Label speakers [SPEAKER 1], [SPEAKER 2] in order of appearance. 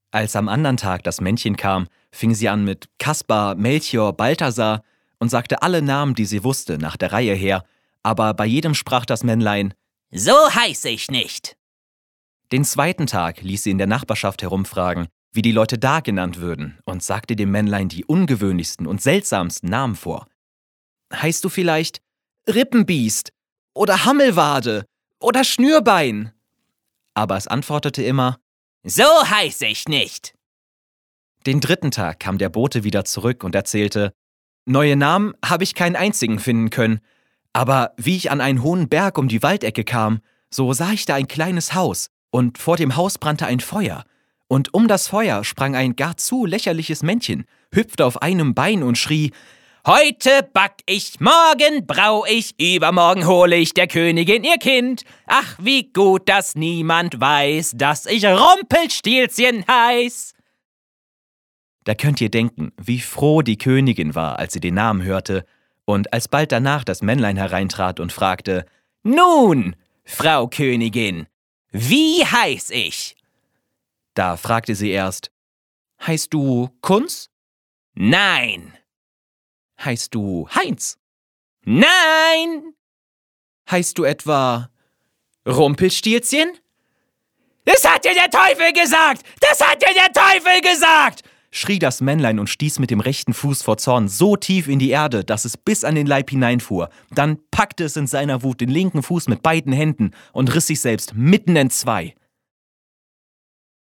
[SPEAKER 1] Als am anderen Tag das Männchen kam, fing sie an mit Kaspar, Melchior, Balthasar und sagte alle Namen, die sie wusste, nach der Reihe her, aber bei jedem sprach das Männlein:
[SPEAKER 2] »So heiße ich nicht.«
[SPEAKER 1] Den zweiten Tag ließ sie in der Nachbarschaft herumfragen, wie die Leute da genannt würden, und sagte dem Männlein die ungewöhnlichsten und seltsamsten Namen vor. »Heißt du vielleicht Rippenbiest oder Hammelwade oder Schnürbein?« Aber es antwortete immer:
[SPEAKER 2] »So heiße ich nicht.«
[SPEAKER 1] Den dritten Tag kam der Bote wieder zurück und erzählte: »Neue Namen habe ich keinen einzigen finden können, aber wie ich an einen hohen Berg um die Waldecke kam, so sah ich da ein kleines Haus, und vor dem Haus brannte ein Feuer. Und um das Feuer sprang ein gar zu lächerliches Männchen, hüpfte auf einem Bein und schrie:
[SPEAKER 2] »Heute back ich, morgen brau ich, übermorgen hole ich der Königin ihr Kind. Ach, wie gut, dass niemand weiß, dass ich Rumpelstilzchen heiß.«
[SPEAKER 1] Da könnt ihr denken, wie froh die Königin war, als sie den Namen hörte, und als bald danach das Männlein hereintrat und fragte:
[SPEAKER 2] »Nun, Frau Königin, wie heiß ich?«
[SPEAKER 1] Da fragte sie erst: »Heißt du Kunz?«
[SPEAKER 2] »Nein.«
[SPEAKER 1] »Heißt du Heinz?«
[SPEAKER 2] »Nein.«
[SPEAKER 1] »Heißt du etwa Rumpelstilzchen?«
[SPEAKER 2] »Das hat dir der Teufel gesagt! Das hat dir der Teufel gesagt!«
[SPEAKER 1] schrie das Männlein und stieß mit dem rechten Fuß vor Zorn so tief in die Erde, dass es bis an den Leib hineinfuhr. Dann packte es in seiner Wut den linken Fuß mit beiden Händen und riss sich selbst mitten entzwei.